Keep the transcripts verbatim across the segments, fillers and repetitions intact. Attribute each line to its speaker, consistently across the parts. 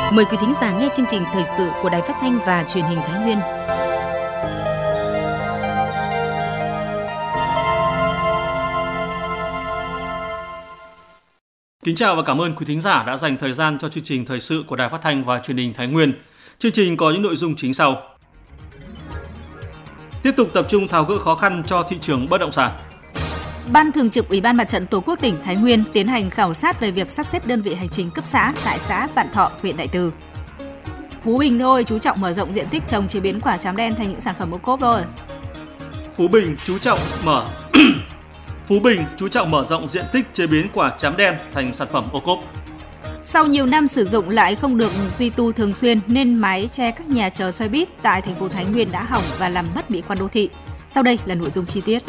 Speaker 1: Mời quý thính giả nghe chương trình thời sự của Đài Phát thanh và Truyền hình Thái Nguyên.
Speaker 2: Kính chào và cảm ơn quý thính giả đã dành thời gian cho chương trình thời sự của Đài Phát thanh và Truyền hình Thái Nguyên. Chương trình có những nội dung chính sau. Tiếp tục tập trung tháo gỡ khó khăn cho thị trường bất động sản.
Speaker 3: Ban Thường trực Ủy ban Mặt trận Tổ quốc tỉnh Thái Nguyên tiến hành khảo sát về việc sắp xếp đơn vị hành chính cấp xã tại xã Vạn Thọ, huyện Đại Từ. Phú Bình thôi, chú trọng mở rộng diện tích trồng chế biến quả trám đen thành những sản phẩm ô cốp thôi.
Speaker 2: Phú Bình chú trọng mở Phú Bình chú trọng mở rộng diện tích chế biến quả trám đen thành sản phẩm ô cốp.
Speaker 3: Sau nhiều năm sử dụng lại không được duy tu thường xuyên nên mái che các nhà chờ xoay bít tại thành phố Thái Nguyên đã hỏng và làm mất mỹ quan đô thị. Sau đây là nội dung chi tiết.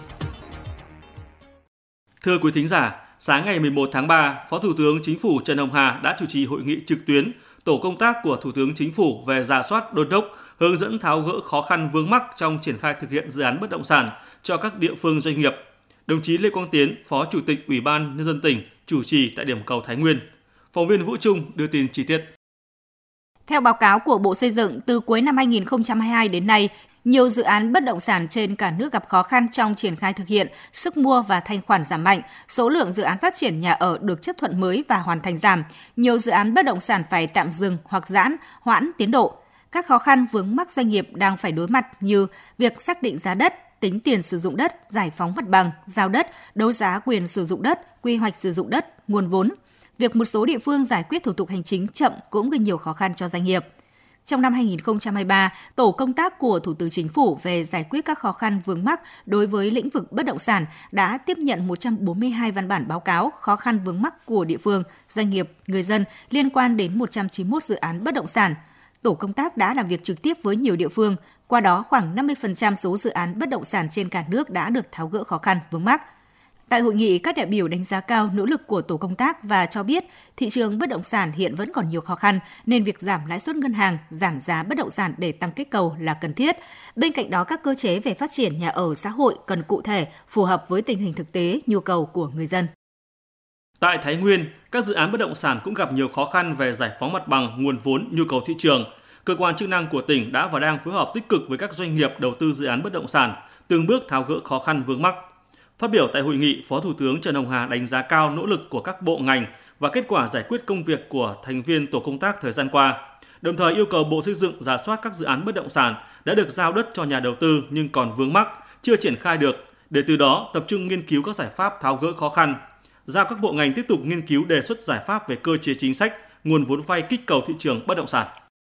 Speaker 2: Thưa quý thính giả, sáng ngày mười một tháng ba, Phó Thủ tướng Chính phủ Trần Hồng Hà đã chủ trì hội nghị trực tuyến tổ công tác của Thủ tướng Chính phủ về rà soát đôn đốc, hướng dẫn tháo gỡ khó khăn vướng mắc trong triển khai thực hiện dự án bất động sản cho các địa phương doanh nghiệp. Đồng chí Lê Quang Tiến, Phó Chủ tịch Ủy ban Nhân dân tỉnh chủ trì tại điểm cầu Thái Nguyên. Phóng viên Vũ Trung đưa tin chi tiết.
Speaker 3: Theo báo cáo của Bộ Xây dựng, từ cuối năm hai nghìn không trăm hai mươi hai đến nay, nhiều dự án bất động sản trên cả nước gặp khó khăn trong triển khai thực hiện, sức mua và thanh khoản giảm mạnh, số lượng dự án phát triển nhà ở được chấp thuận mới và hoàn thành giảm, nhiều dự án bất động sản phải tạm dừng hoặc giãn, hoãn tiến độ. Các khó khăn vướng mắc doanh nghiệp đang phải đối mặt như việc xác định giá đất, tính tiền sử dụng đất, giải phóng mặt bằng, giao đất, đấu giá quyền sử dụng đất, quy hoạch sử dụng đất, nguồn vốn. Việc một số địa phương giải quyết thủ tục hành chính chậm cũng gây nhiều khó khăn cho doanh nghiệp. Trong năm hai nghìn không trăm hai mươi ba, tổ công tác của Thủ tướng Chính phủ về giải quyết các khó khăn vướng mắc đối với lĩnh vực bất động sản đã tiếp nhận một trăm bốn mươi hai văn bản báo cáo khó khăn vướng mắc của địa phương, doanh nghiệp, người dân liên quan đến một trăm chín mươi mốt dự án bất động sản. Tổ công tác đã làm việc trực tiếp với nhiều địa phương, qua đó khoảng năm mươi phần trăm số dự án bất động sản trên cả nước đã được tháo gỡ khó khăn vướng mắc. Tại hội nghị, các đại biểu đánh giá cao nỗ lực của tổ công tác và cho biết thị trường bất động sản hiện vẫn còn nhiều khó khăn nên việc giảm lãi suất ngân hàng, giảm giá bất động sản để tăng kích cầu là cần thiết. Bên cạnh đó, các cơ chế về phát triển nhà ở xã hội cần cụ thể, phù hợp với tình hình thực tế, nhu cầu của người dân.
Speaker 2: Tại Thái Nguyên, các dự án bất động sản cũng gặp nhiều khó khăn về giải phóng mặt bằng, nguồn vốn, nhu cầu thị trường. Cơ quan chức năng của tỉnh đã và đang phối hợp tích cực với các doanh nghiệp đầu tư dự án bất động sản, từng bước tháo gỡ khó khăn vướng mắc. Phát biểu tại hội nghị, Phó Thủ tướng Trần Hồng Hà đánh giá cao nỗ lực của các bộ ngành và kết quả giải quyết công việc của thành viên tổ công tác thời gian qua, đồng thời yêu cầu Bộ Xây dựng rà soát các dự án bất động sản đã được giao đất cho nhà đầu tư nhưng còn vướng mắc, chưa triển khai được, để từ đó tập trung nghiên cứu các giải pháp tháo gỡ khó khăn. Giao các bộ ngành tiếp tục nghiên cứu đề xuất giải pháp về cơ chế chính sách, nguồn vốn vay kích cầu thị trường bất động sản.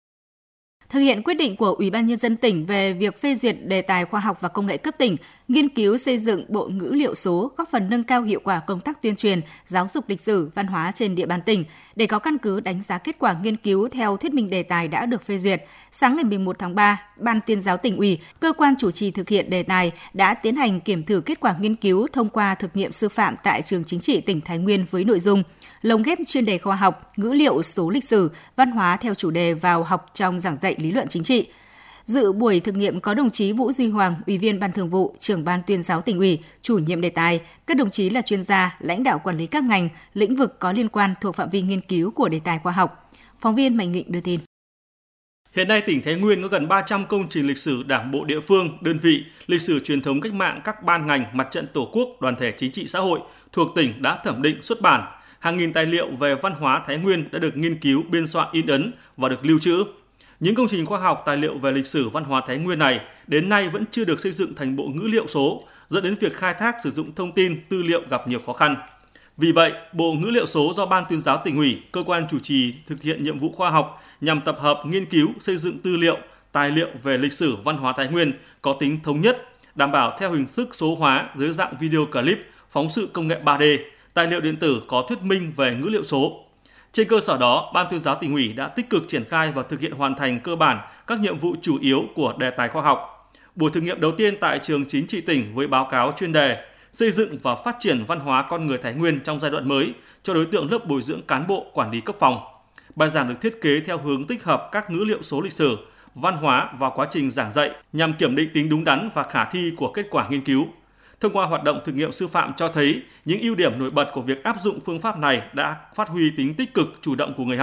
Speaker 3: Thực hiện quyết định của Ủy ban Nhân dân tỉnh về việc phê duyệt đề tài khoa học và công nghệ cấp tỉnh, nghiên cứu xây dựng bộ ngữ liệu số, góp phần nâng cao hiệu quả công tác tuyên truyền, giáo dục lịch sử, văn hóa trên địa bàn tỉnh. Để có căn cứ đánh giá kết quả nghiên cứu theo thuyết minh đề tài đã được phê duyệt, sáng ngày mười một tháng ba, Ban Tuyên giáo Tỉnh ủy, cơ quan chủ trì thực hiện đề tài đã tiến hành kiểm thử kết quả nghiên cứu thông qua thực nghiệm sư phạm tại Trường Chính trị tỉnh Thái Nguyên với nội dung lồng ghép chuyên đề khoa học, ngữ liệu số lịch sử, văn hóa theo chủ đề vào học trong giảng dạy lý luận chính trị. Dự buổi thực nghiệm có đồng chí Vũ Duy Hoàng, Ủy viên Ban Thường vụ, Trưởng Ban Tuyên giáo Tỉnh ủy, chủ nhiệm đề tài, các đồng chí là chuyên gia, lãnh đạo quản lý các ngành, lĩnh vực có liên quan thuộc phạm vi nghiên cứu của đề tài khoa học. Phóng viên Mạnh Nghị đưa tin.
Speaker 2: Hiện nay, tỉnh Thái Nguyên có gần ba trăm công trình lịch sử đảng bộ địa phương, đơn vị, lịch sử truyền thống cách mạng các ban ngành, mặt trận Tổ quốc, đoàn thể chính trị xã hội thuộc tỉnh đã thẩm định xuất bản. Hàng nghìn tài liệu về văn hóa Thái Nguyên đã được nghiên cứu, biên soạn, in ấn và được lưu trữ. Những công trình khoa học, tài liệu về lịch sử văn hóa Thái Nguyên này đến nay vẫn chưa được xây dựng thành bộ ngữ liệu số, dẫn đến việc khai thác sử dụng thông tin, tư liệu gặp nhiều khó khăn. Vì vậy, Bộ Ngữ liệu số do Ban Tuyên giáo Tỉnh ủy, cơ quan chủ trì thực hiện nhiệm vụ khoa học nhằm tập hợp, nghiên cứu, xây dựng tư liệu, tài liệu về lịch sử văn hóa Thái Nguyên có tính thống nhất, đảm bảo theo hình thức số hóa dưới dạng video clip, phóng sự công nghệ ba D, tài liệu điện tử có thuyết minh về ngữ liệu số. Trên cơ sở đó, Ban Tuyên giáo Tỉnh ủy đã tích cực triển khai và thực hiện hoàn thành cơ bản các nhiệm vụ chủ yếu của đề tài khoa học. Buổi thử nghiệm đầu tiên tại Trường Chính trị tỉnh với báo cáo chuyên đề xây dựng và phát triển văn hóa con người Thái Nguyên trong giai đoạn mới cho đối tượng lớp bồi dưỡng cán bộ quản lý cấp phòng. Bài giảng được thiết kế theo hướng tích hợp các ngữ liệu số lịch sử, văn hóa vào quá trình giảng dạy nhằm kiểm định tính đúng đắn và khả thi của kết quả nghiên cứu. Thông qua hoạt động thực nghiệm sư phạm cho thấy những ưu điểm nổi bật của việc áp dụng phương pháp này đã phát huy tính tích cực chủ động của người học,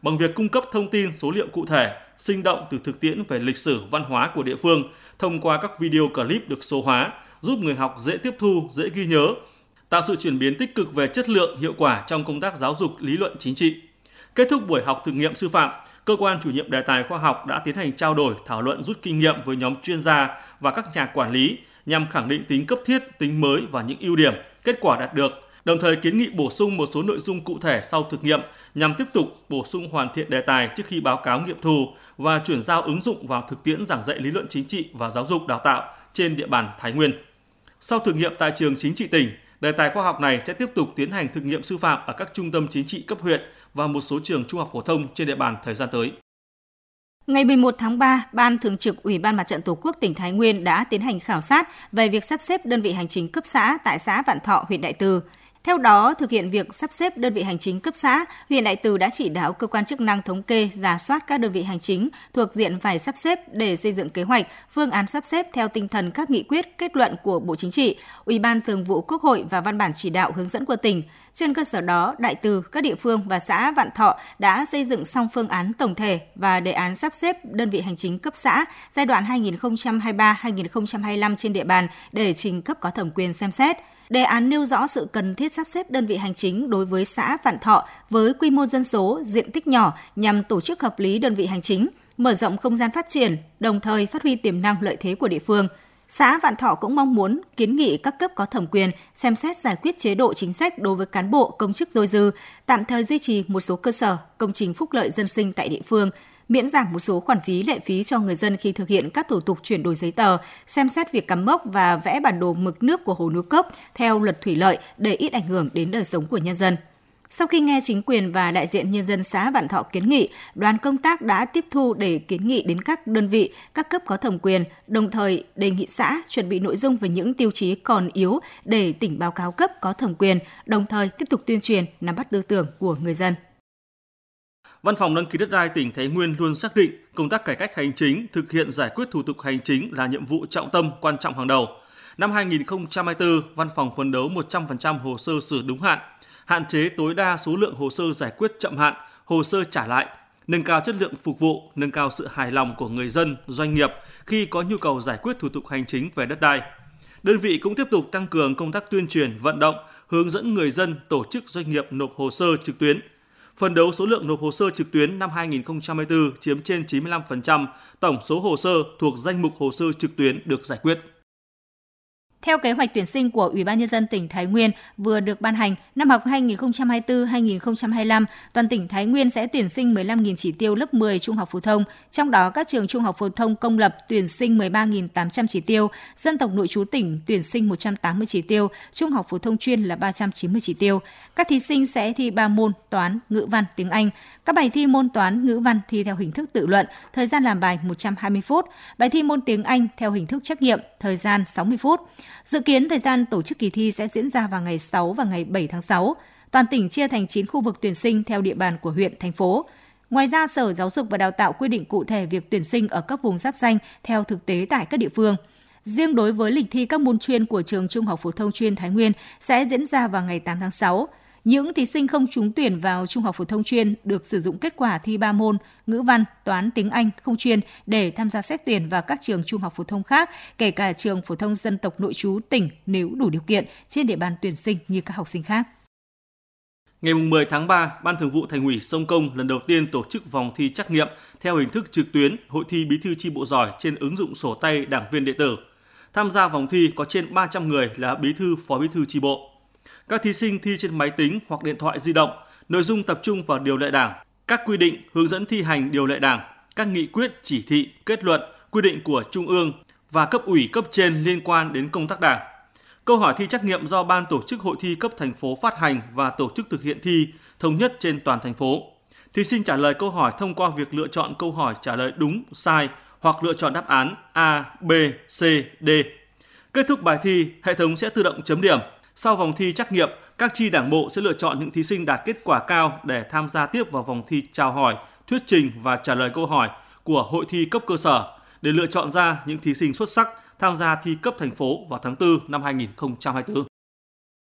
Speaker 2: bằng việc cung cấp thông tin số liệu cụ thể, sinh động từ thực tiễn về lịch sử văn hóa của địa phương thông qua các video clip được số hóa, giúp người học dễ tiếp thu, dễ ghi nhớ, tạo sự chuyển biến tích cực về chất lượng, hiệu quả trong công tác giáo dục lý luận chính trị. Kết thúc buổi học thực nghiệm sư phạm, cơ quan chủ nhiệm đề tài khoa học đã tiến hành trao đổi, thảo luận rút kinh nghiệm với nhóm chuyên gia và các nhà quản lý nhằm khẳng định tính cấp thiết, tính mới và những ưu điểm, kết quả đạt được, đồng thời kiến nghị bổ sung một số nội dung cụ thể sau thực nghiệm nhằm tiếp tục bổ sung hoàn thiện đề tài trước khi báo cáo nghiệm thu và chuyển giao ứng dụng vào thực tiễn giảng dạy lý luận chính trị và giáo dục đào tạo trên địa bàn Thái Nguyên. Sau thử nghiệm tại trường chính trị tỉnh, đề tài khoa học này sẽ tiếp tục tiến hành thực nghiệm sư phạm ở các trung tâm chính trị cấp huyện và một số trường trung học phổ thông trên địa bàn thời gian tới.
Speaker 3: Ngày mười một tháng ba, Ban Thường trực Ủy ban Mặt trận Tổ quốc tỉnh Thái Nguyên đã tiến hành khảo sát về việc sắp xếp đơn vị hành chính cấp xã tại xã Vạn Thọ, huyện Đại Từ. Theo đó, thực hiện việc sắp xếp đơn vị hành chính cấp xã, huyện Đại Từ đã chỉ đạo cơ quan chức năng thống kê, rà soát các đơn vị hành chính thuộc diện phải sắp xếp để xây dựng kế hoạch, phương án sắp xếp theo tinh thần các nghị quyết, kết luận của Bộ Chính trị, Ủy ban Thường vụ Quốc hội và văn bản chỉ đạo hướng dẫn của tỉnh. Trên cơ sở đó, Đại Từ, các địa phương và xã Vạn Thọ đã xây dựng xong phương án tổng thể và đề án sắp xếp đơn vị hành chính cấp xã giai đoạn hai nghìn không trăm hai mươi ba đến hai nghìn không trăm hai mươi lăm trên địa bàn để trình cấp có thẩm quyền xem xét. Đề án nêu rõ sự cần thiết sắp xếp đơn vị hành chính đối với xã Vạn Thọ với quy mô dân số, diện tích nhỏ nhằm tổ chức hợp lý đơn vị hành chính, mở rộng không gian phát triển, đồng thời phát huy tiềm năng lợi thế của địa phương. Xã Vạn Thọ cũng mong muốn kiến nghị các cấp có thẩm quyền xem xét giải quyết chế độ chính sách đối với cán bộ, công chức dôi dư, tạm thời duy trì một số cơ sở, công trình phúc lợi dân sinh tại địa phương, miễn giảm một số khoản phí lệ phí cho người dân khi thực hiện các thủ tục chuyển đổi giấy tờ, xem xét việc cắm mốc và vẽ bản đồ mực nước của hồ Núi Cốc theo luật thủy lợi để ít ảnh hưởng đến đời sống của nhân dân. Sau khi nghe chính quyền và đại diện nhân dân xã Vạn Thọ kiến nghị, đoàn công tác đã tiếp thu để kiến nghị đến các đơn vị, các cấp có thẩm quyền, đồng thời đề nghị xã chuẩn bị nội dung về những tiêu chí còn yếu để tỉnh báo cáo cấp có thẩm quyền, đồng thời tiếp tục tuyên truyền, nắm bắt tư tưởng của người dân.
Speaker 2: Văn phòng đăng ký đất đai tỉnh Thái Nguyên luôn xác định công tác cải cách hành chính, thực hiện giải quyết thủ tục hành chính là nhiệm vụ trọng tâm quan trọng hàng đầu. Năm hai nghìn không trăm hai mươi tư, văn phòng phấn đấu một trăm phần trăm hồ sơ xử đúng hạn, hạn chế tối đa số lượng hồ sơ giải quyết chậm hạn, hồ sơ trả lại, nâng cao chất lượng phục vụ, nâng cao sự hài lòng của người dân, doanh nghiệp khi có nhu cầu giải quyết thủ tục hành chính về đất đai. Đơn vị cũng tiếp tục tăng cường công tác tuyên truyền, vận động, hướng dẫn người dân, tổ chức doanh nghiệp nộp hồ sơ trực tuyến. Phấn đấu số lượng nộp hồ sơ trực tuyến năm hai nghìn không trăm hai mươi tư chiếm trên chín mươi lăm phần trăm tổng số hồ sơ thuộc danh mục hồ sơ trực tuyến được giải quyết.
Speaker 3: Theo kế hoạch tuyển sinh của Ủy ban Nhân dân tỉnh Thái Nguyên vừa được ban hành, năm học hai nghìn không trăm hai mươi tư hai nghìn không trăm hai mươi lăm, toàn tỉnh Thái Nguyên sẽ tuyển sinh mười lăm nghìn chỉ tiêu lớp mười trung học phổ thông, trong đó các trường trung học phổ thông công lập tuyển sinh mười ba nghìn tám trăm chỉ tiêu, dân tộc nội trú tỉnh tuyển sinh một trăm tám mươi chỉ tiêu, trung học phổ thông chuyên là ba trăm chín mươi chỉ tiêu. Các thí sinh sẽ thi ba môn toán, ngữ văn, tiếng Anh. Các bài thi môn toán, ngữ văn thi theo hình thức tự luận, thời gian làm bài một trăm hai mươi phút. Bài thi môn tiếng Anh theo hình thức trắc nghiệm, thời gian sáu mươi phút. Dự kiến thời gian tổ chức kỳ thi sẽ diễn ra vào ngày sáu và ngày bảy tháng sáu. Toàn tỉnh chia thành chín khu vực tuyển sinh theo địa bàn của huyện, thành phố. Ngoài ra, Sở Giáo dục và Đào tạo quy định cụ thể việc tuyển sinh ở các vùng giáp ranh theo thực tế tại các địa phương. Riêng đối với lịch thi các môn chuyên của trường Trung học phổ thông chuyên Thái Nguyên sẽ diễn ra vào ngày tám tháng sáu. Những thí sinh không trúng tuyển vào Trung học phổ thông chuyên được sử dụng kết quả thi ba môn ngữ văn, toán, tiếng Anh không chuyên để tham gia xét tuyển vào các trường trung học phổ thông khác, kể cả trường phổ thông dân tộc nội trú tỉnh nếu đủ điều kiện trên địa bàn tuyển sinh như các học sinh khác.
Speaker 2: Ngày mười tháng ba, Ban Thường vụ Thành ủy Sông Công lần đầu tiên tổ chức vòng thi trắc nghiệm theo hình thức trực tuyến hội thi bí thư chi bộ giỏi trên ứng dụng sổ tay đảng viên điện tử. Tham gia vòng thi có trên ba trăm người là bí thư, phó bí thư chi bộ. Các thí sinh thi trên máy tính hoặc điện thoại di động, nội dung tập trung vào điều lệ đảng, các quy định hướng dẫn thi hành điều lệ đảng, các nghị quyết, chỉ thị, kết luận, quy định của Trung ương và cấp ủy cấp trên liên quan đến công tác đảng. Câu hỏi thi trắc nghiệm do Ban tổ chức hội thi cấp thành phố phát hành và tổ chức thực hiện thi thống nhất trên toàn thành phố. Thí sinh trả lời câu hỏi thông qua việc lựa chọn câu hỏi trả lời đúng, sai hoặc lựa chọn đáp án A, B, C, D. Kết thúc bài thi, hệ thống sẽ tự động chấm điểm. Sau vòng thi trắc nghiệm, các chi đảng bộ sẽ lựa chọn những thí sinh đạt kết quả cao để tham gia tiếp vào vòng thi chào hỏi, thuyết trình và trả lời câu hỏi của hội thi cấp cơ sở để lựa chọn ra những thí sinh xuất sắc tham gia thi cấp thành phố vào tháng tư năm hai nghìn không trăm hai mươi tư.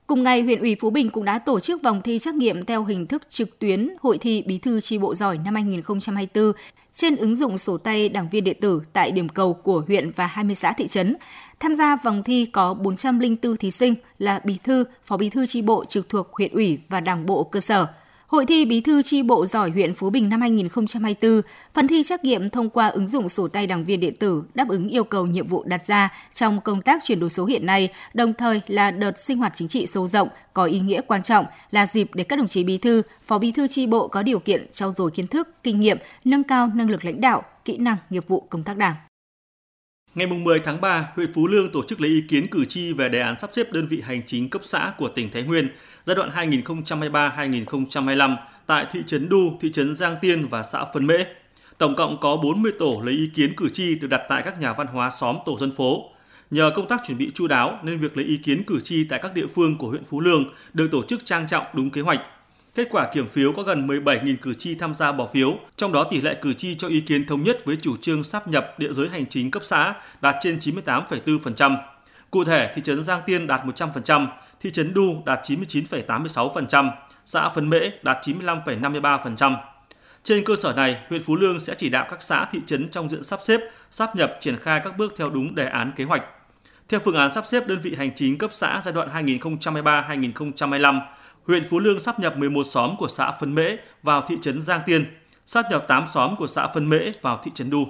Speaker 3: Cùng ngày, huyện ủy Phú Bình cũng đã tổ chức vòng thi trắc nghiệm theo hình thức trực tuyến Hội thi Bí thư chi bộ giỏi năm hai không hai tư trên ứng dụng sổ tay đảng viên điện tử tại điểm cầu của huyện và hai mươi xã thị trấn. Tham gia vòng thi có bốn trăm lẻ bốn thí sinh là bí thư, phó bí thư chi bộ trực thuộc huyện ủy và đảng bộ cơ sở. Hội thi Bí thư chi bộ giỏi huyện Phú Bình năm hai không hai tư, phần thi trắc nghiệm thông qua ứng dụng sổ tay đảng viên điện tử đáp ứng yêu cầu nhiệm vụ đặt ra trong công tác chuyển đổi số hiện nay, đồng thời là đợt sinh hoạt chính trị sâu rộng, có ý nghĩa quan trọng, là dịp để các đồng chí bí thư, phó bí thư chi bộ có điều kiện trau dồi kiến thức, kinh nghiệm, nâng cao năng lực lãnh đạo, kỹ năng, nghiệp vụ công tác đảng.
Speaker 2: Ngày mười tháng ba, huyện Phú Lương tổ chức lấy ý kiến cử tri về đề án sắp xếp đơn vị hành chính cấp xã của tỉnh Thái Nguyên giai đoạn hai nghìn không trăm hai mươi ba đến hai nghìn không trăm hai mươi lăm tại thị trấn Đu, thị trấn Giang Tiên và xã Phân Mễ. Tổng cộng có bốn mươi tổ lấy ý kiến cử tri được đặt tại các nhà văn hóa xóm tổ dân phố. Nhờ công tác chuẩn bị chu đáo nên việc lấy ý kiến cử tri tại các địa phương của huyện Phú Lương được tổ chức trang trọng đúng kế hoạch. Kết quả kiểm phiếu có gần mười bảy nghìn cử tri tham gia bỏ phiếu, trong đó tỷ lệ cử tri cho ý kiến thống nhất với chủ trương sáp nhập địa giới hành chính cấp xã đạt trên chín mươi tám phẩy bốn phần trăm. Cụ thể, thị trấn Giang Tiên đạt một trăm phần trăm, thị trấn Đu đạt chín mươi chín phẩy tám mươi sáu phần trăm, xã Phân Mễ đạt chín mươi lăm phẩy năm mươi ba phần trăm. Trên cơ sở này, huyện Phú Lương sẽ chỉ đạo các xã thị trấn trong diện sắp xếp, sáp nhập triển khai các bước theo đúng đề án kế hoạch. Theo phương án sắp xếp đơn vị hành chính cấp xã giai đoạn hai nghìn không trăm hai mươi ba đến hai nghìn không trăm hai mươi lăm, huyện Phú Lương sáp nhập mười một xóm của xã Phân Mễ vào thị trấn Giang Tiên, sáp nhập tám xóm của xã Phân Mễ vào thị trấn Đu.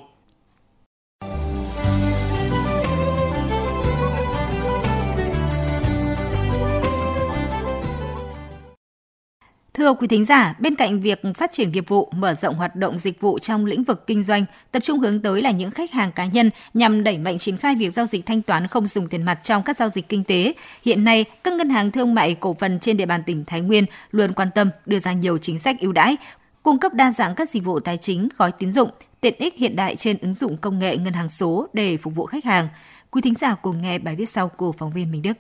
Speaker 3: Thưa quý thính giả, bên cạnh việc phát triển nghiệp vụ, mở rộng hoạt động dịch vụ trong lĩnh vực kinh doanh, tập trung hướng tới là những khách hàng cá nhân nhằm đẩy mạnh triển khai việc giao dịch thanh toán không dùng tiền mặt trong các giao dịch kinh tế. Hiện nay, các ngân hàng thương mại cổ phần trên địa bàn tỉnh Thái Nguyên luôn quan tâm đưa ra nhiều chính sách ưu đãi, cung cấp đa dạng các dịch vụ tài chính, gói tín dụng, tiện ích hiện đại trên ứng dụng công nghệ ngân hàng số để phục vụ khách hàng. Quý thính giả cùng nghe bài viết sau của phóng viên Minh Đức.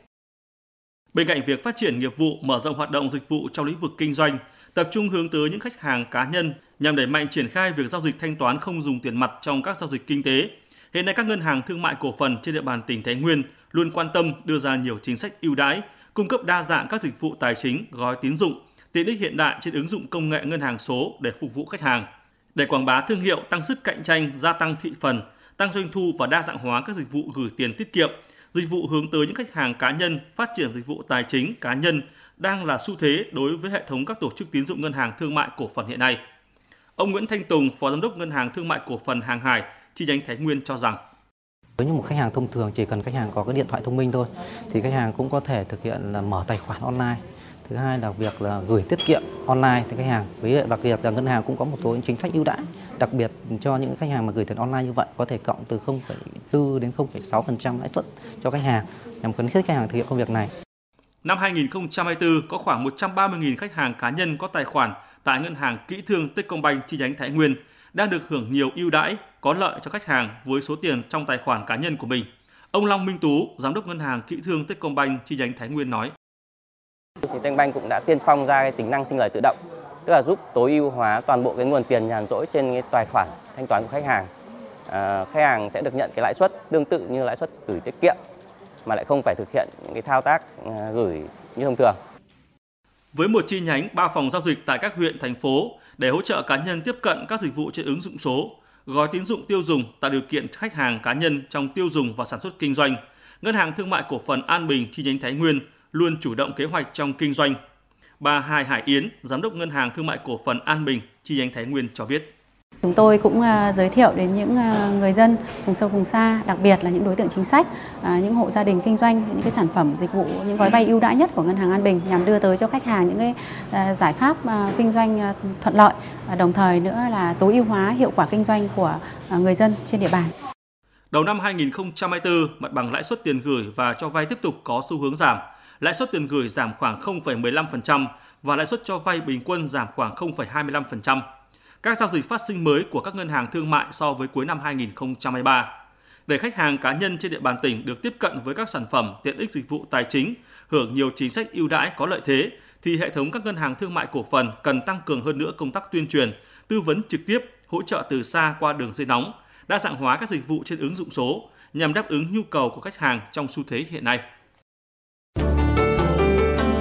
Speaker 2: Bên cạnh việc phát triển nghiệp vụ, mở rộng hoạt động dịch vụ trong lĩnh vực kinh doanh, tập trung hướng tới những khách hàng cá nhân nhằm đẩy mạnh triển khai việc giao dịch thanh toán không dùng tiền mặt trong các giao dịch kinh tế. Hiện nay các ngân hàng thương mại cổ phần trên địa bàn tỉnh Thái Nguyên luôn quan tâm đưa ra nhiều chính sách ưu đãi, cung cấp đa dạng các dịch vụ tài chính, gói tín dụng, tiện ích hiện đại trên ứng dụng công nghệ ngân hàng số để phục vụ khách hàng. Để quảng bá thương hiệu, tăng sức cạnh tranh, gia tăng thị phần, tăng doanh thu và đa dạng hóa các dịch vụ gửi tiền tiết kiệm, dịch vụ hướng tới những khách hàng cá nhân, phát triển dịch vụ tài chính cá nhân đang là xu thế đối với hệ thống các tổ chức tín dụng ngân hàng thương mại cổ phần hiện nay. Ông Nguyễn Thanh Tùng, Phó Giám đốc Ngân hàng Thương mại Cổ phần Hàng Hải, chi nhánh Thái Nguyên cho rằng
Speaker 4: với như một khách hàng thông thường chỉ cần khách hàng có cái điện thoại thông minh thôi thì khách hàng cũng có thể thực hiện là mở tài khoản online. Thứ hai là việc là gửi tiết kiệm online thì khách hàng. Với đặc biệt là ngân hàng cũng có một số những chính sách ưu đãi, đặc biệt cho những khách hàng mà gửi tiền online như vậy có thể cộng từ không phẩy bốn đến không phẩy sáu phần trăm lãi suất cho khách hàng nhằm khuyến khích khách hàng thực hiện công việc này.
Speaker 2: Năm hai nghìn không trăm hai mươi tư có khoảng một trăm ba mươi nghìn khách hàng cá nhân có tài khoản tại ngân hàng Kỹ thương Techcombank chi nhánh Thái Nguyên đang được hưởng nhiều ưu đãi có lợi cho khách hàng với số tiền trong tài khoản cá nhân của mình. Ông Long Minh Tú, Giám đốc Ngân hàng Kỹ thương Techcombank chi nhánh Thái Nguyên nói:
Speaker 5: Thì Techcombank cũng đã tiên phong ra cái tính năng sinh lời tự động, tức là giúp tối ưu hóa toàn bộ cái nguồn tiền nhàn rỗi trên cái tài khoản thanh toán của khách hàng. À, khách hàng sẽ được nhận cái lãi suất tương tự như lãi suất gửi tiết kiệm mà lại không phải thực hiện những cái thao tác à, gửi như thông thường.
Speaker 2: Với một chi nhánh, ba phòng giao dịch tại các huyện, thành phố để hỗ trợ cá nhân tiếp cận các dịch vụ trên ứng dụng số, gói tín dụng tiêu dùng tạo điều kiện khách hàng cá nhân trong tiêu dùng và sản xuất kinh doanh, Ngân hàng Thương mại Cổ phần An Bình chi nhánh Thái Nguyên luôn chủ động kế hoạch trong kinh doanh. Bà Hà Hải Yến, Giám đốc Ngân hàng Thương mại Cổ phần An Bình chi nhánh Thái Nguyên cho biết:
Speaker 6: Chúng tôi cũng giới thiệu đến những người dân vùng sâu vùng xa, đặc biệt là những đối tượng chính sách, những hộ gia đình kinh doanh những cái sản phẩm dịch vụ, những gói vay ưu đãi nhất của Ngân hàng An Bình nhằm đưa tới cho khách hàng những cái giải pháp kinh doanh thuận lợi, đồng thời nữa là tối ưu hóa hiệu quả kinh doanh của người dân trên địa bàn.
Speaker 2: Đầu năm hai nghìn không trăm hai mươi tư, mặt bằng lãi suất tiền gửi và cho vay tiếp tục có xu hướng giảm. Lãi suất tiền gửi giảm khoảng không phẩy mười lăm phần trăm và lãi suất cho vay bình quân giảm khoảng không phẩy hai mươi lăm phần trăm. Các giao dịch phát sinh mới của các ngân hàng thương mại so với cuối năm hai nghìn không trăm hai mươi ba. Để khách hàng cá nhân trên địa bàn tỉnh được tiếp cận với các sản phẩm, tiện ích dịch vụ tài chính, hưởng nhiều chính sách ưu đãi có lợi thế, thì hệ thống các ngân hàng thương mại cổ phần cần tăng cường hơn nữa công tác tuyên truyền, tư vấn trực tiếp, hỗ trợ từ xa qua đường dây nóng, đa dạng hóa các dịch vụ trên ứng dụng số nhằm đáp ứng nhu cầu của khách hàng trong xu thế hiện nay.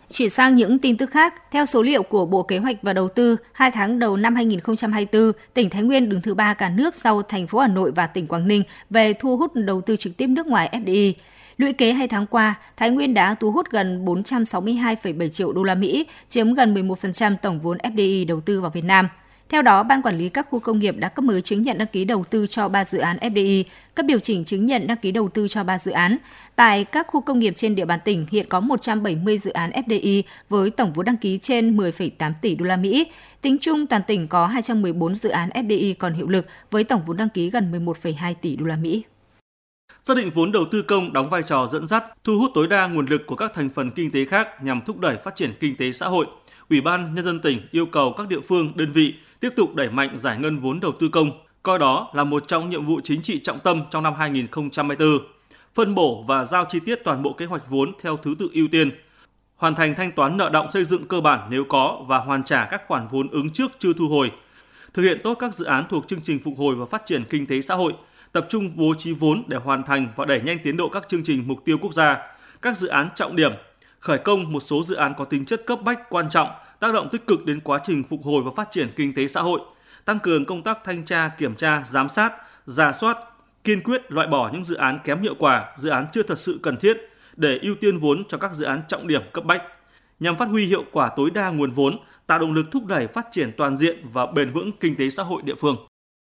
Speaker 3: Chuyển sang những tin tức khác, theo số liệu của Bộ Kế hoạch và Đầu tư, hai tháng đầu năm hai nghìn không trăm hai mươi tư, tỉnh Thái Nguyên đứng thứ ba cả nước sau thành phố Hà Nội và tỉnh Quảng Ninh về thu hút đầu tư trực tiếp nước ngoài ép đê i. Lũy kế hai tháng qua, Thái Nguyên đã thu hút gần bốn trăm sáu mươi hai phẩy bảy triệu đô la Mỹ, chiếm gần mười một phần trăm tổng vốn ép đê i đầu tư vào Việt Nam. Theo đó, Ban Quản lý các khu công nghiệp đã cấp mới chứng nhận đăng ký đầu tư cho ba dự án ép đê i, cấp điều chỉnh chứng nhận đăng ký đầu tư cho ba dự án. Tại các khu công nghiệp trên địa bàn tỉnh hiện có một trăm bảy mươi dự án ép đê i với tổng vốn đăng ký trên mười phẩy tám tỷ đô la Mỹ. Tính chung toàn tỉnh có hai trăm mười bốn dự án ép đê i còn hiệu lực với tổng vốn đăng ký gần mười một phẩy hai tỷ đô la Mỹ.
Speaker 2: Xác định vốn đầu tư công đóng vai trò dẫn dắt, thu hút tối đa nguồn lực của các thành phần kinh tế khác nhằm thúc đẩy phát triển kinh tế xã hội. Ủy ban Nhân dân tỉnh yêu cầu các địa phương, đơn vị tiếp tục đẩy mạnh giải ngân vốn đầu tư công, coi đó là một trong nhiệm vụ chính trị trọng tâm trong năm hai nghìn không trăm hai mươi tư. Phân bổ và giao chi tiết toàn bộ kế hoạch vốn theo thứ tự ưu tiên, hoàn thành thanh toán nợ đọng xây dựng cơ bản nếu có và hoàn trả các khoản vốn ứng trước chưa thu hồi. Thực hiện tốt các dự án thuộc chương trình phục hồi và phát triển kinh tế xã hội, tập trung bố trí vốn để hoàn thành và đẩy nhanh tiến độ các chương trình mục tiêu quốc gia, các dự án trọng điểm, khởi công một số dự án có tính chất cấp bách quan trọng, tác động tích cực đến quá trình phục hồi và phát triển kinh tế xã hội, tăng cường công tác thanh tra, kiểm tra, giám sát, rà soát, kiên quyết loại bỏ những dự án kém hiệu quả, dự án chưa thật sự cần thiết để ưu tiên vốn cho các dự án trọng điểm cấp bách, nhằm phát huy hiệu quả tối đa nguồn vốn, tạo động lực thúc đẩy phát triển toàn diện và bền vững kinh tế xã hội địa phương.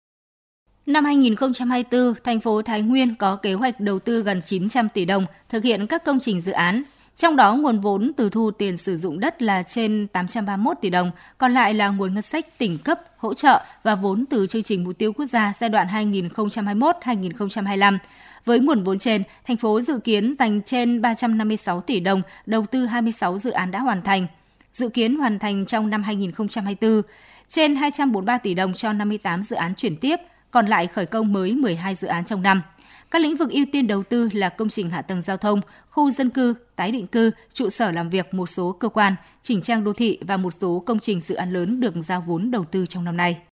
Speaker 3: Năm hai nghìn không trăm hai mươi tư, thành phố Thái Nguyên có kế hoạch đầu tư gần chín trăm tỷ đồng thực hiện các công trình dự án. Trong đó, nguồn vốn từ thu tiền sử dụng đất là trên tám trăm ba mươi mốt tỷ đồng, còn lại là nguồn ngân sách tỉnh cấp, hỗ trợ và vốn từ chương trình mục tiêu quốc gia giai đoạn hai nghìn không trăm hai mươi mốt đến hai nghìn không trăm hai mươi lăm. Với nguồn vốn trên, thành phố dự kiến dành trên ba trăm năm mươi sáu tỷ đồng đầu tư hai mươi sáu dự án đã hoàn thành. Dự kiến hoàn thành trong năm hai nghìn không trăm hai mươi tư, trên hai trăm bốn mươi ba tỷ đồng cho năm mươi tám dự án chuyển tiếp, còn lại khởi công mới mười hai dự án trong năm. Các lĩnh vực ưu tiên đầu tư là công trình hạ tầng giao thông, khu dân cư, tái định cư, trụ sở làm việc một số cơ quan, chỉnh trang đô thị và một số công trình dự án lớn được giao vốn đầu tư trong năm nay.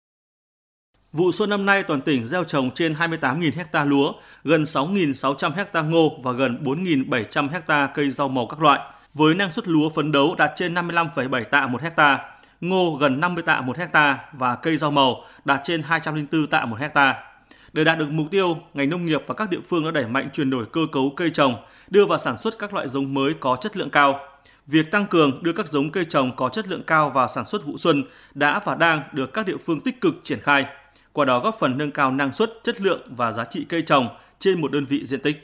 Speaker 2: Vụ xuân năm nay toàn tỉnh gieo trồng trên hai mươi tám nghìn ha lúa, gần sáu nghìn sáu trăm ha ngô và gần bốn nghìn bảy trăm ha cây rau màu các loại, với năng suất lúa phấn đấu đạt trên năm mươi lăm phẩy bảy tạ một ha, ngô gần năm mươi tạ một ha và cây rau màu đạt trên hai trăm lẻ bốn tạ một ha. Để đạt được mục tiêu, ngành nông nghiệp và các địa phương đã đẩy mạnh chuyển đổi cơ cấu cây trồng, đưa vào sản xuất các loại giống mới có chất lượng cao. Việc tăng cường đưa các giống cây trồng có chất lượng cao vào sản xuất vụ xuân đã và đang được các địa phương tích cực triển khai, qua đó góp phần nâng cao năng suất, chất lượng và giá trị cây trồng trên một đơn vị diện tích.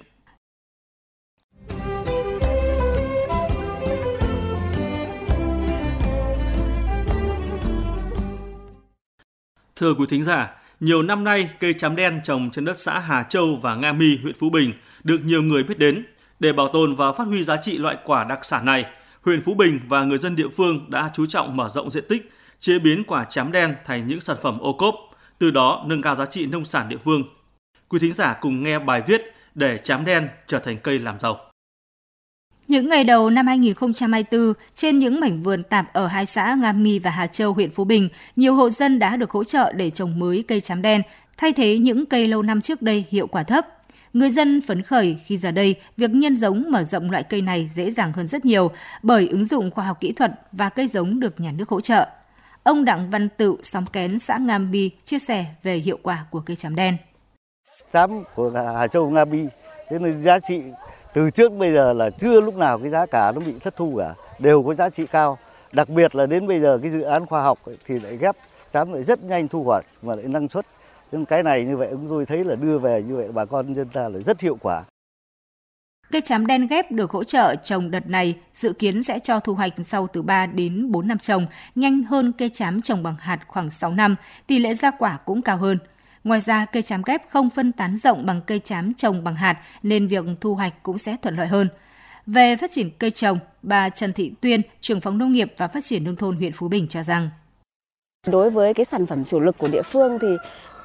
Speaker 2: Thưa quý thính giả, nhiều năm nay, cây chám đen trồng trên đất xã Hà Châu và Nga My, huyện Phú Bình được nhiều người biết đến. Để bảo tồn và phát huy giá trị loại quả đặc sản này, huyện Phú Bình và người dân địa phương đã chú trọng mở rộng diện tích, chế biến quả chám đen thành những sản phẩm ô cốp, từ đó nâng cao giá trị nông sản địa phương. Quý thính giả cùng nghe bài viết để chám đen trở thành cây làm giàu.
Speaker 3: Những ngày đầu năm hai nghìn không trăm hai mươi tư, trên những mảnh vườn tạp ở hai xã Nga My và Hà Châu, huyện Phú Bình, nhiều hộ dân đã được hỗ trợ để trồng mới cây chám đen, thay thế những cây lâu năm trước đây hiệu quả thấp. Người dân phấn khởi khi giờ đây, việc nhân giống mở rộng loại cây này dễ dàng hơn rất nhiều bởi ứng dụng khoa học kỹ thuật và cây giống được nhà nước hỗ trợ. Ông Đặng Văn Tựu, xóm Kén, xã Nga My chia sẻ về hiệu quả của cây chám đen.
Speaker 7: Chám của Hà Châu, Nga My, thế nên giá trị từ trước bây giờ là chưa lúc nào cái giá cả nó bị thất thu cả, đều có giá trị cao. Đặc biệt là đến bây giờ cái dự án khoa học ấy, thì lại ghép chám lại rất nhanh thu hoạch và lại năng suất. Nhưng cái này như vậy chúng tôi thấy là đưa về như vậy bà con dân ta là rất hiệu quả.
Speaker 3: Cây chám đen ghép được hỗ trợ trồng đợt này dự kiến sẽ cho thu hoạch sau từ ba đến bốn năm trồng, nhanh hơn cây chám trồng bằng hạt khoảng sáu năm, tỷ lệ ra quả cũng cao hơn. Ngoài ra, cây chám ghép không phân tán rộng bằng cây chám trồng bằng hạt nên việc thu hoạch cũng sẽ thuận lợi hơn. Về phát triển cây trồng, bà Trần Thị Tuyên, trưởng phòng nông nghiệp và phát triển nông thôn huyện Phú Bình cho rằng:
Speaker 8: Đối với cái sản phẩm chủ lực của địa phương thì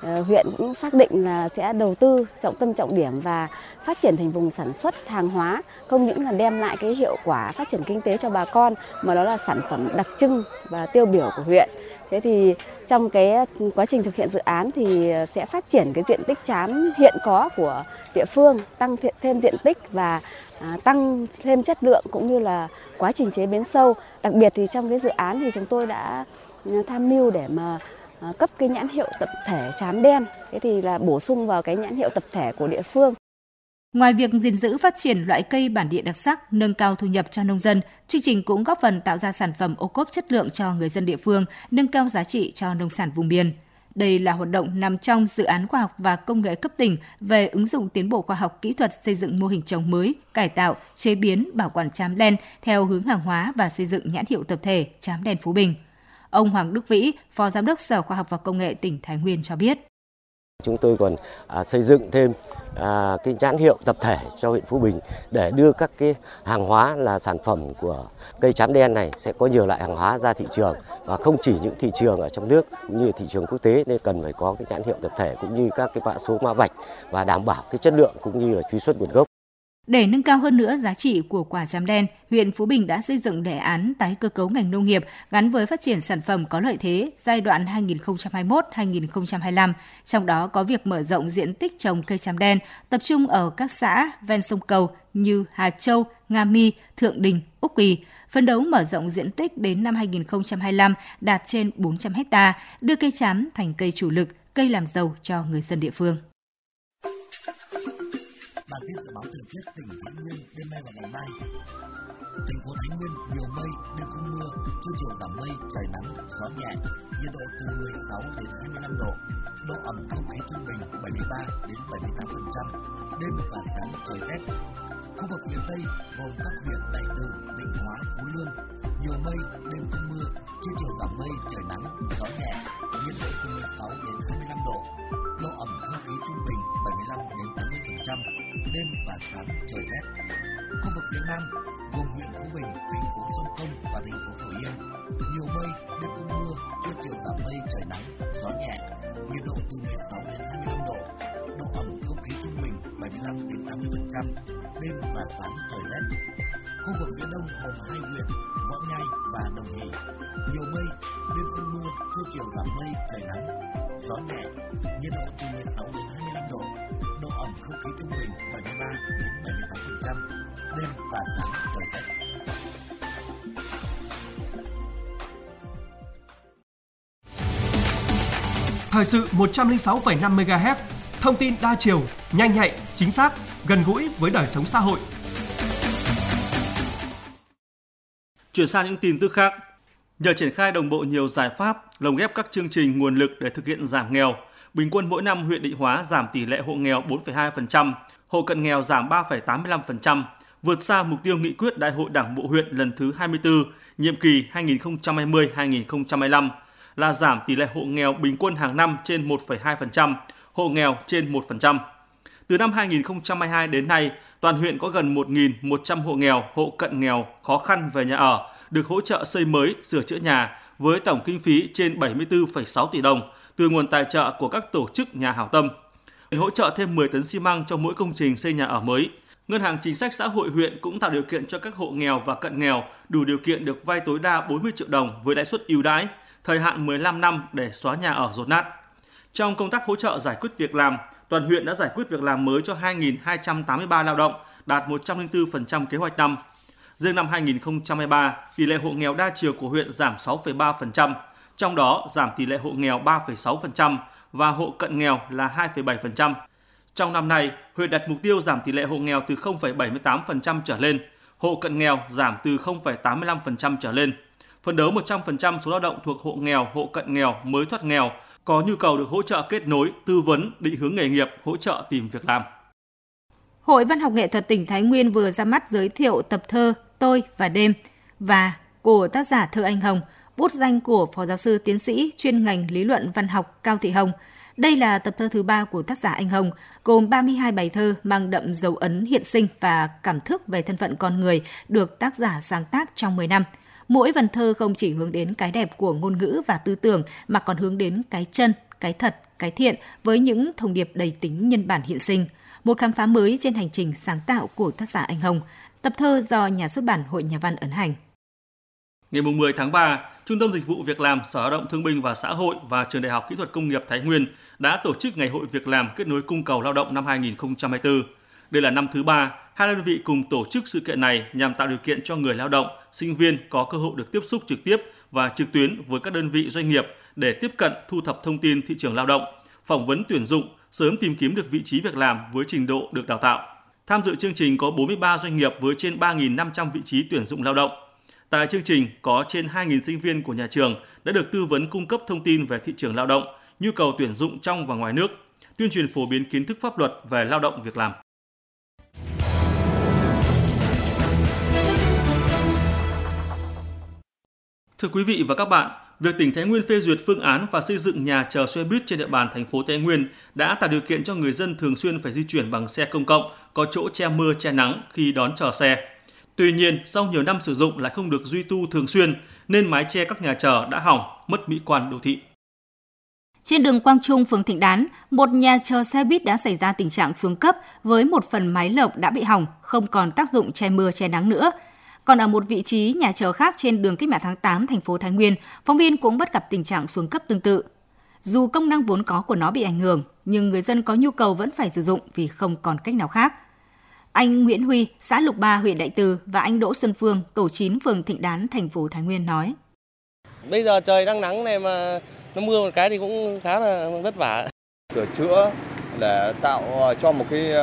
Speaker 8: huyện cũng xác định là sẽ đầu tư trọng tâm trọng điểm và phát triển thành vùng sản xuất hàng hóa, không những là đem lại cái hiệu quả phát triển kinh tế cho bà con mà đó là sản phẩm đặc trưng và tiêu biểu của huyện. Thế thì trong cái quá trình thực hiện dự án thì sẽ phát triển cái diện tích trám hiện có của địa phương, tăng thêm diện tích và à, tăng thêm chất lượng cũng như là quá trình chế biến sâu. Đặc biệt thì trong cái dự án thì chúng tôi đã tham mưu để mà à, cấp cái nhãn hiệu tập thể trám đen, thế thì là bổ sung vào cái nhãn hiệu tập thể của địa phương.
Speaker 3: Ngoài việc gìn giữ phát triển loại cây bản địa đặc sắc, nâng cao thu nhập cho nông dân, chương trình cũng góp phần tạo ra sản phẩm ô cốp chất lượng cho người dân địa phương, nâng cao giá trị cho nông sản vùng biên. Đây là hoạt động nằm trong dự án khoa học và công nghệ cấp tỉnh về ứng dụng tiến bộ khoa học kỹ thuật xây dựng mô hình trồng mới, cải tạo, chế biến, bảo quản trám đen theo hướng hàng hóa và xây dựng nhãn hiệu tập thể trám đen Phú Bình. Ông Hoàng Đức Vĩ, Phó Giám đốc Sở Khoa học và Công nghệ tỉnh Thái Nguyên cho biết.
Speaker 9: Chúng tôi còn à, xây dựng thêm à, cái nhãn hiệu tập thể cho huyện Phú Bình để đưa các cái hàng hóa là sản phẩm của cây trám đen này sẽ có nhiều loại hàng hóa ra thị trường và không chỉ những thị trường ở trong nước cũng như thị trường quốc tế, nên cần phải có cái nhãn hiệu tập thể cũng như các cái mã số mã vạch và đảm bảo cái chất lượng cũng như là truy xuất nguồn gốc.
Speaker 3: Để nâng cao hơn nữa giá trị của quả trám đen, huyện Phú Bình đã xây dựng đề án tái cơ cấu ngành nông nghiệp gắn với phát triển sản phẩm có lợi thế giai đoạn hai nghìn không trăm hai mươi mốt đến hai nghìn không trăm hai mươi lăm. Trong đó có việc mở rộng diện tích trồng cây trám đen, tập trung ở các xã ven sông Cầu như Hà Châu, Nga My, Thượng Đình, Úc Kỳ, phấn đấu mở rộng diện tích đến năm hai nghìn không trăm hai mươi lăm đạt trên bốn trăm héc ta, đưa cây trám thành cây chủ lực, cây làm giàu cho người dân địa phương.
Speaker 10: Bản tin dự báo thời tiết tỉnh Thái Nguyên đêm nay và ngày mai. Thành phố Thái Nguyên nhiều mây, đêm không mưa, trưa chiều giảm mây, trời nắng, gió nhẹ, nhiệt độ từ mười sáu đến hai mươi lăm độ, độ ẩm không khí trung bình bảy mươi ba đến bảy mươi tám phần trăm, đêm và sáng trời rét. Khu vực miền Tây gồm các huyện Đại Từ, Định Hóa, Phú Lương, nhiều mây, đêm không mưa, trưa chiều giảm mây, trời nắng, gió nhẹ, nhiệt độ từ mười sáu đến hai mươi lăm độ, độ ẩm không khí trung bình bảy mươi lăm đến tám mươi phần trăm, đêm và sáng trời rét. Khu vực phía Nam gồm huyện Phú Bình, thành phố Sông Công và thành phố Phổ Yên, nhiều mây, đêm không mưa, trưa chiều giảm mây, trời nắng, gió nhẹ, nhiệt độ từ mười sáu đến hai mươi lăm độ, độ ẩm không khí trung bình bảy mươi lăm đến tám mươi phần trăm, đêm và sáng trời rét. Khu vực phía Đông gồm hai huyện Võ Nhai và Đồng Hỷ, nhiều mây, đêm không mưa, trưa chiều giảm mây, trời nắng, gió nhẹ, nhiệt độ từ mười sáu đến hai mươi lăm độ, độ ẩm không khí trung bình bảy mươi ba đến bảy mươi tám phần trăm, đêm và sáng trời rét.
Speaker 11: Thời sự một trăm lẻ sáu phẩy năm mê ga héc, thông tin đa chiều, nhanh nhạy, chính xác, gần gũi với đời sống xã hội.
Speaker 2: Chuyển sang những tin tức khác. Nhờ triển khai đồng bộ nhiều giải pháp, lồng ghép các chương trình nguồn lực để thực hiện giảm nghèo, bình quân mỗi năm huyện Định Hóa giảm tỷ lệ hộ nghèo bốn phẩy hai phần trăm, hộ cận nghèo giảm ba phẩy tám mươi lăm phần trăm, vượt xa mục tiêu nghị quyết Đại hội Đảng bộ huyện lần thứ hai mươi tư, nhiệm kỳ hai nghìn không trăm hai mươi đến hai nghìn không trăm hai mươi lăm là giảm tỷ lệ hộ nghèo bình quân hàng năm trên một phẩy hai phần trăm, hộ nghèo trên một phần trăm. Từ năm hai nghìn không trăm hai mươi hai đến nay, toàn huyện có gần một nghìn một trăm hộ nghèo, hộ cận nghèo khó khăn về nhà ở, được hỗ trợ xây mới, sửa chữa nhà với tổng kinh phí trên bảy mươi tư phẩy sáu tỷ đồng từ nguồn tài trợ của các tổ chức nhà hảo tâm. Hỗ trợ thêm mười tấn xi măng cho mỗi công trình xây nhà ở mới. Ngân hàng Chính sách Xã hội huyện cũng tạo điều kiện cho các hộ nghèo và cận nghèo đủ điều kiện được vay tối đa bốn mươi triệu đồng với lãi suất ưu đãi, thời hạn mười lăm năm để xóa nhà ở dột nát. Trong công tác hỗ trợ giải quyết việc làm, toàn huyện đã giải quyết việc làm mới cho hai nghìn hai trăm tám mươi ba lao động, đạt một trăm lẻ bốn phần trăm kế hoạch năm. Riêng năm hai nghìn không trăm hai mươi ba, tỷ lệ hộ nghèo đa chiều của huyện giảm sáu phẩy ba phần trăm, trong đó giảm tỷ lệ hộ nghèo ba phẩy sáu phần trăm và hộ cận nghèo là hai phẩy bảy phần trăm. Trong năm nay, huyện đặt mục tiêu giảm tỷ lệ hộ nghèo từ không phẩy bảy mươi tám phần trăm trở lên, hộ cận nghèo giảm từ không phẩy tám mươi lăm phần trăm trở lên. Phấn đấu một trăm phần trăm số lao động thuộc hộ nghèo, hộ cận nghèo mới thoát nghèo có nhu cầu được hỗ trợ kết nối, tư vấn, định hướng nghề nghiệp, hỗ trợ tìm việc làm.
Speaker 3: Hội Văn học nghệ thuật tỉnh Thái Nguyên vừa ra mắt giới thiệu tập thơ Tôi và Đêm và của tác giả Thơ Anh Hồng, bút danh của Phó Giáo sư Tiến sĩ chuyên ngành lý luận văn học Cao Thị Hồng. Đây là tập thơ thứ ba của tác giả Anh Hồng, gồm ba mươi hai bài thơ mang đậm dấu ấn hiện sinh và cảm thức về thân phận con người được tác giả sáng tác trong mười năm. Mỗi vần thơ không chỉ hướng đến cái đẹp của ngôn ngữ và tư tưởng mà còn hướng đến cái chân, cái thật, cái thiện với những thông điệp đầy tính nhân bản hiện sinh. Một khám phá mới trên hành trình sáng tạo của tác giả Anh Hồng, tập thơ do nhà xuất bản Hội Nhà văn ấn hành.
Speaker 2: Ngày mười tháng ba, Trung tâm Dịch vụ Việc làm, Sở Lao động Thương binh và Xã hội và Trường Đại học Kỹ thuật Công nghiệp Thái Nguyên đã tổ chức Ngày hội Việc làm kết nối cung cầu lao động năm hai nghìn không trăm hai mươi tư. Đây là năm thứ ba, hai đơn vị cùng tổ chức sự kiện này nhằm tạo điều kiện cho người lao động, sinh viên có cơ hội được tiếp xúc trực tiếp và trực tuyến với các đơn vị doanh nghiệp để tiếp cận, thu thập thông tin thị trường lao động, phỏng vấn tuyển dụng, sớm tìm kiếm được vị trí việc làm với trình độ được đào tạo. Tham dự chương trình có bốn mươi ba doanh nghiệp với trên ba nghìn năm trăm vị trí tuyển dụng lao động. Tại chương trình có trên hai nghìn sinh viên của nhà trường đã được tư vấn cung cấp thông tin về thị trường lao động, nhu cầu tuyển dụng trong và ngoài nước, tuyên truyền phổ biến kiến thức pháp luật về lao động việc làm. Thưa quý vị và các bạn, việc tỉnh Thái Nguyên phê duyệt phương án và xây dựng nhà chờ xe buýt trên địa bàn thành phố Thái Nguyên đã tạo điều kiện cho người dân thường xuyên phải di chuyển bằng xe công cộng có chỗ che mưa che nắng khi đón chờ xe. Tuy nhiên, sau nhiều năm sử dụng lại không được duy tu thường xuyên nên mái che các nhà chờ đã hỏng, mất mỹ quan đô thị.
Speaker 3: Trên đường Quang Trung, phường Thịnh Đán, một nhà chờ xe buýt đã xảy ra tình trạng xuống cấp với một phần mái lợp đã bị hỏng, không còn tác dụng che mưa che nắng nữa. Còn ở một vị trí nhà chờ khác trên đường Cách mạng tháng tám, thành phố Thái Nguyên, phóng viên cũng bắt gặp tình trạng xuống cấp tương tự. Dù công năng vốn có của nó bị ảnh hưởng, nhưng người dân có nhu cầu vẫn phải sử dụng vì không còn cách nào khác. Anh Nguyễn Huy, xã Lục Ba, huyện Đại Từ và anh Đỗ Xuân Phương, tổ chín, phường Thịnh Đán, thành phố Thái Nguyên nói:
Speaker 12: Bây giờ trời đang nắng này mà nó mưa một cái thì cũng khá là vất vả.
Speaker 13: Sửa chữa để tạo cho một cái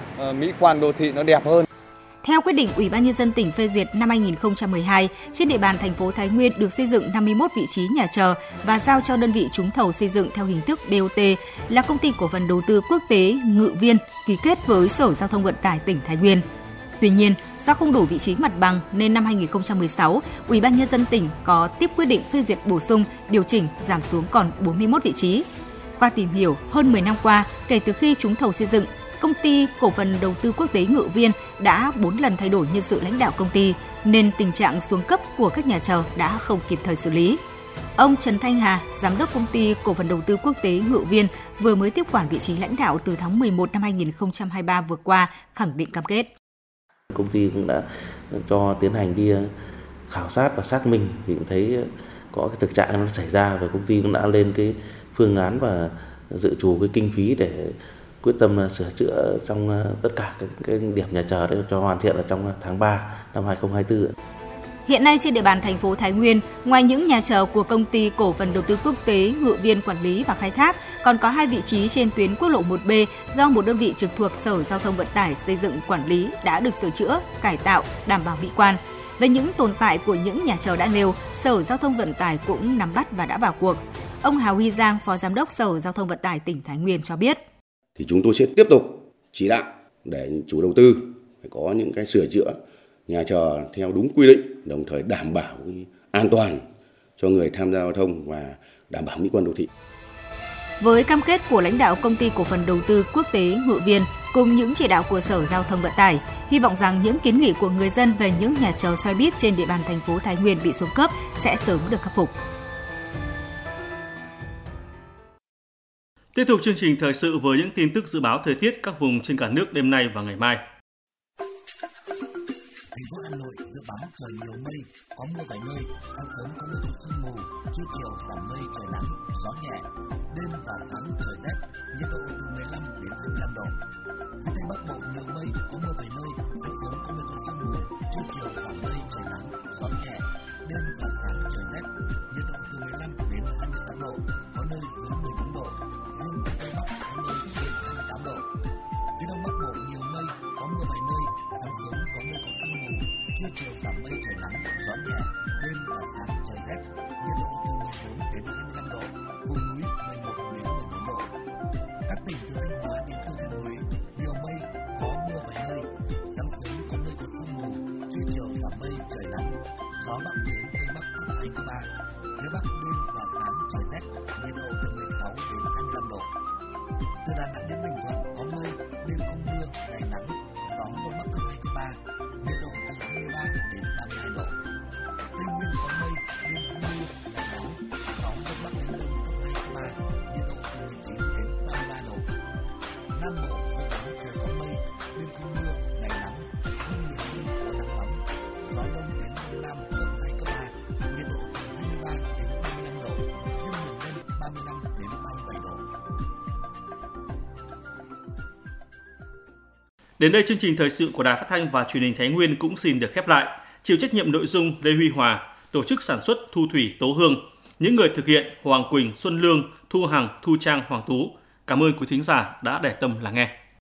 Speaker 13: mỹ quan đô thị nó đẹp hơn.
Speaker 3: Theo quyết định Ủy ban Nhân dân tỉnh phê duyệt năm hai nghìn không trăm mười hai, trên địa bàn thành phố Thái Nguyên được xây dựng năm mươi mốt vị trí nhà chờ và giao cho đơn vị trúng thầu xây dựng theo hình thức bê o tê là Công ty Cổ phần Đầu tư Quốc tế Ngự Viên ký kết với Sở Giao thông Vận tải tỉnh Thái Nguyên. Tuy nhiên, do không đủ vị trí mặt bằng nên năm hai nghìn không trăm mười sáu, Ủy ban Nhân dân tỉnh có tiếp quyết định phê duyệt bổ sung, điều chỉnh giảm xuống còn bốn mươi mốt vị trí. Qua tìm hiểu, hơn mười năm qua, kể từ khi trúng thầu xây dựng, Công ty Cổ phần Đầu tư Quốc tế Ngự Viên đã bốn lần thay đổi nhân sự lãnh đạo công ty, nên tình trạng xuống cấp của các nhà chờ đã không kịp thời xử lý. Ông Trần Thanh Hà, Giám đốc Công ty Cổ phần Đầu tư Quốc tế Ngự Viên, vừa mới tiếp quản vị trí lãnh đạo từ tháng mười một năm hai nghìn không trăm hai mươi ba vừa qua, khẳng định cam kết.
Speaker 14: Công ty cũng đã cho tiến hành đi khảo sát và xác minh thì cũng thấy có cái thực trạng nó xảy ra, và công ty cũng đã lên cái phương án và dự trù cái kinh phí để quyết tâm sửa chữa trong tất cả các cái điểm nhà chờ để cho hoàn thiện ở trong tháng ba năm hai nghìn không trăm hai mươi tư.
Speaker 3: Hiện nay trên địa bàn thành phố Thái Nguyên, ngoài những nhà chờ của Công ty Cổ phần Đầu tư Quốc tế Ngự Viên quản lý và khai thác, còn có hai vị trí trên tuyến quốc lộ một B do một đơn vị trực thuộc Sở Giao thông Vận tải xây dựng quản lý đã được sửa chữa, cải tạo, đảm bảo mỹ quan. Về những tồn tại của những nhà chờ đã nêu, Sở Giao thông Vận tải cũng nắm bắt và đã vào cuộc. Ông Hà Huy Giang, Phó Giám đốc Sở Giao thông Vận tải tỉnh Thái Nguyên cho biết:
Speaker 15: Thì chúng tôi sẽ tiếp tục chỉ đạo để chủ đầu tư phải có những cái sửa chữa nhà chờ theo đúng quy định, đồng thời đảm bảo an toàn cho người tham gia giao thông và đảm bảo mỹ quan đô thị.
Speaker 3: Với cam kết của lãnh đạo Công ty Cổ phần Đầu tư Quốc tế Ngự Viên cùng những chỉ đạo của Sở Giao thông Vận tải, hy vọng rằng những kiến nghị của người dân về những nhà chờ xe buýt trên địa bàn thành phố Thái Nguyên bị xuống cấp sẽ sớm được khắc phục.
Speaker 2: Tiếp tục chương trình thời sự với những tin tức dự báo thời tiết các vùng trên cả nước đêm nay và ngày mai.
Speaker 10: Thành phố Hà Nội dự báo trời nhiều mây, có mưa vài nơi, sáng sớm có mưa sương mù, trưa chiều giảm mây trời nắng, gió nhẹ, đêm và sáng trời rét, nhiệt độ từ mười lăm đến hai mươi lăm độ. Phía Tây Bắc Bộ nhiều mây, có mưa vài nơi, sáng sớm có mưa sương mù, trưa chiều giảm mây trời nắng, gió nhẹ, đêm và sáng trời rét, nhiệt độ từ mười lăm đến hai mươi sáu độ, có nơi dưới mười bốn độ. Riêng phía Tây Bắc có nơi trên hai mươi tám độ. Phía Đông Bắc Bộ nhiều mây, có mưa vài nơi, sáng sớm có mưa có sương mù, trưa chiều giảm mây trời nắng, gió nhẹ, đêm và sáng trời rét, nhiệt độ từ mười bốn đến hai mươi lăm độ, vùng núi mười một đến mười bốn độ. Các tỉnh từ Thanh Hóa đến Thừa Thiên Huế nhiều mây, có mưa vài nơi, sáng sớm có nơi có sương mù, trưa chiều giảm mây trời nắng, gió bắc đến tây bắc cấp hai cấp ba, phía bắc đêm và sáng trời rét, nhiệt độ từ mười sáu đến hai mươi lăm độ. Từ Đà Nẵng đến Bình Thuận có mây, đêm không mưa, ngày nắng, gió đông bắc cấp hai cấp ba, nhiệt độ từ hai mươi ba đến ba mươi hai độ. Tây Nguyên có mây, đêm không mưa, ngày nắng, gió đông bắc đến đông cấp hai cấp ba, nhiệt độ từ
Speaker 2: Đến đây chương trình thời sự của Đài Phát thanh và Truyền hình Thái Nguyên cũng xin được khép lại. Chịu trách nhiệm nội dung Lê Huy Hòa, tổ chức sản xuất Thu Thủy Tố Hương, những người thực hiện Hoàng Quỳnh, Xuân Lương, Thu Hằng, Thu Trang, Hoàng Tú. Cảm ơn quý thính giả đã để tâm lắng nghe.